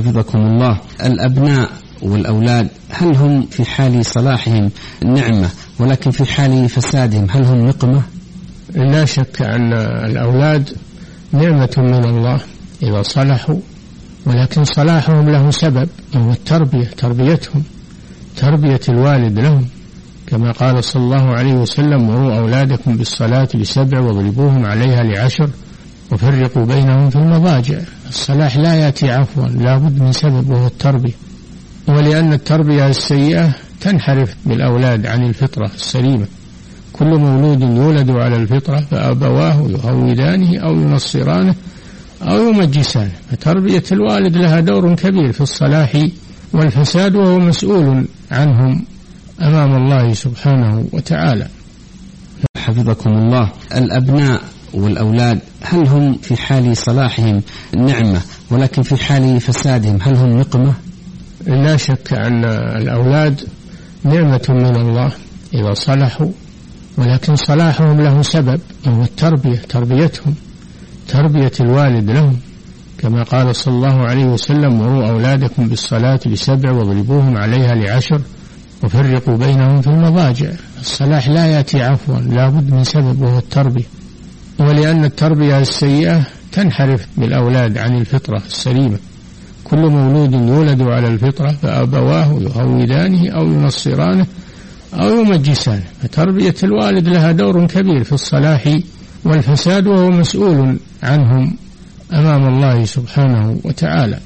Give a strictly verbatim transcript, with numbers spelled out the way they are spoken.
حفظكم الله، الأبناء والأولاد هل هم في حال صلاحهم نعمة ولكن في حال فسادهم هل هم نقمة؟ لا شك أن الأولاد نعمة من الله إذا صلحوا، ولكن صلاحهم له سبب وهو التربية، تربيتهم، تربية الوالد لهم، كما قال صلى الله عليه وسلم: مروا أولادكم بالصلاة لسبع واضربوهم عليها لعشر وفرقوا بينهم في المضاجع. الصلاح لا يأتي عفوا، لا بد من سبب وهو التربية. ولأن التربية السيئة تنحرف بالأولاد عن الفطرة السليمة. كل مولود يولد على الفطرة فأبواه يهودانه أو ينصرانه أو يمجسانه. فتربية الوالد لها دور كبير في الصلاح والفساد، وهو مسؤول عنهم أمام الله سبحانه وتعالى. حفظكم الله، الأبناء والأولاد هل هم في حال صلاحهم نعمة ولكن في حال فسادهم هل هم نقمة؟ لا شك أن الأولاد نعمة من الله إذا صلحوا، ولكن صلاحهم له سبب وهو التربية، تربيتهم، تربية الوالد لهم، كما قال صلى الله عليه وسلم: مروا أولادكم بالصلاة لسبع واضربوهم عليها لعشر وفرقوا بينهم في المضاجع. الصلاح لا يأتي عفوا، لا بد من سبب وهو التربية. ولأن التربية السيئة تنحرف بالأولاد عن الفطرة السليمة. كل مولود يولد على الفطرة فأبواه يهودانه أو ينصرانه أو يمجسانه. فتربية الوالد لها دور كبير في الصلاح والفساد، وهو مسؤول عنهم أمام الله سبحانه وتعالى.